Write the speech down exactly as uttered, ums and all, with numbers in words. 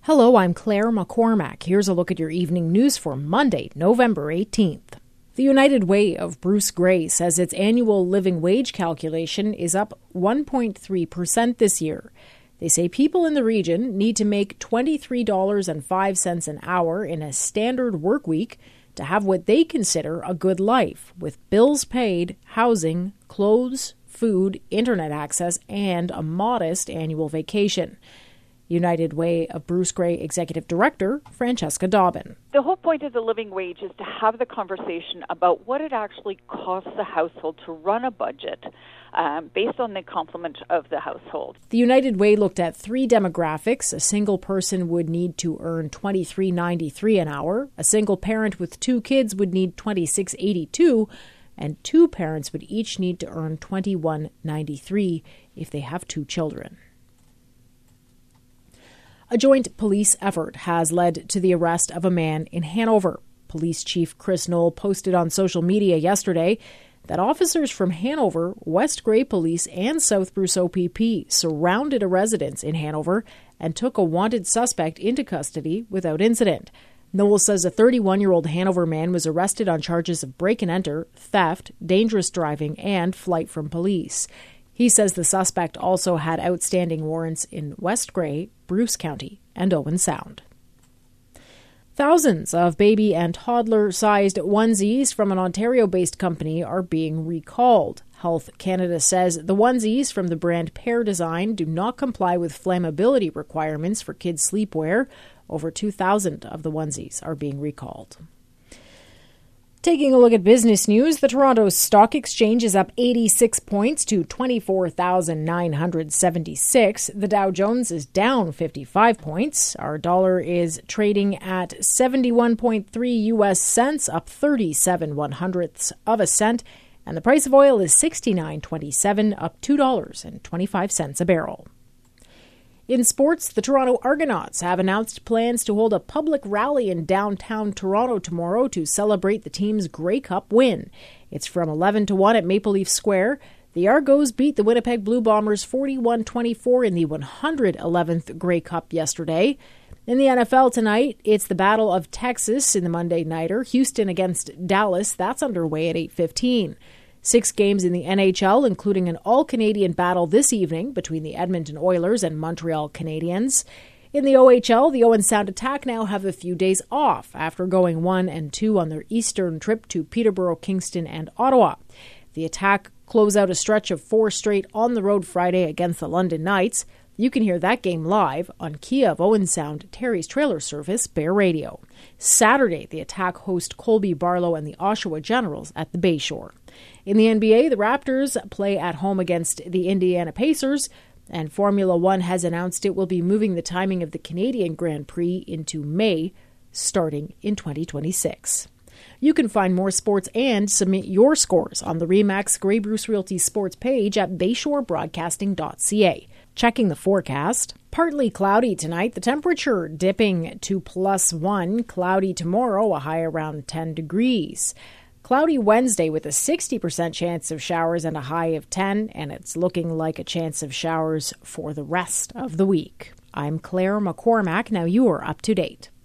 Hello, I'm Claire McCormack. Here's a look at your evening news for Monday, November eighteenth. The United Way of Bruce Gray says its annual living wage calculation is up one point three percent this year. They say people in the region need to make twenty-three dollars and five cents an hour in a standard work week to have what they consider a good life, with bills paid, housing, clothes, food, internet access, and a modest annual vacation. United Way of Bruce Gray Executive Director Francesca Dobbin. The whole point of the living wage is to have the conversation about what it actually costs the household to run a budget um, based on the complement of the household. The United Way looked at three demographics. A single person would need to earn twenty-three dollars and ninety-three cents an hour. A single parent with two kids would need twenty-six dollars and eighty-two cents, and two parents would each need to earn twenty-one dollars and ninety-three cents if they have two children. A joint police effort has led to the arrest of a man in Hanover. Police Chief Chris Knoll posted on social media yesterday that officers from Hanover, West Gray Police, and South Bruce O P P surrounded a residence in Hanover and took a wanted suspect into custody without incident. Knoll says a thirty-one-year-old Hanover man was arrested on charges of break-and-enter, theft, dangerous driving, and flight from police. He says the suspect also had outstanding warrants in West Gray, Bruce County, and Owen Sound. Thousands of baby and toddler-sized onesies from an Ontario-based company are being recalled. Health Canada says the onesies from the brand Pear Design do not comply with flammability requirements for kids' sleepwear. Over two thousand of the onesies are being recalled. Taking a look at business news, the Toronto Stock Exchange is up eighty-six points to twenty-four thousand nine hundred seventy-six. The Dow Jones is down fifty-five points. Our dollar is trading at seventy-one point three U S cents, up thirty-seven one hundredths of a cent. And the price of oil is sixty-nine twenty-seven, up two dollars and twenty-five cents a barrel. In sports, the Toronto Argonauts have announced plans to hold a public rally in downtown Toronto tomorrow to celebrate the team's Grey Cup win. It's from eleven to one at Maple Leaf Square. The Argos beat the Winnipeg Blue Bombers forty-one twenty-four in the one hundred eleventh Grey Cup yesterday. In the N F L tonight, it's the Battle of Texas in the Monday Nighter. Houston against Dallas. That's underway at eight fifteen. Six games in the N H L, including an all-Canadian battle this evening between the Edmonton Oilers and Montreal Canadiens. In the O H L, the Owen Sound Attack now have a few days off after going one and two on their eastern trip to Peterborough, Kingston, and Ottawa. The Attack close out a stretch of four straight on the road Friday against the London Knights. You can hear that game live on Kia of Owen Sound, Terry's Trailer Service, Bear Radio. Saturday, the Attack host Colby Barlow and the Oshawa Generals at the Bayshore. In the N B A, the Raptors play at home against the Indiana Pacers, and Formula One has announced it will be moving the timing of the Canadian Grand Prix into May, starting in twenty twenty-six. You can find more sports and submit your scores on the RE/MAX Grey Bruce Realty sports page at bayshore broadcasting dot c a. Checking the forecast. Partly cloudy tonight, the temperature dipping to plus one. Cloudy tomorrow, a high around ten degrees. Cloudy Wednesday with a sixty percent chance of showers and a high of ten, and it's looking like a chance of showers for the rest of the week. I'm Claire McCormack. Now you are up to date.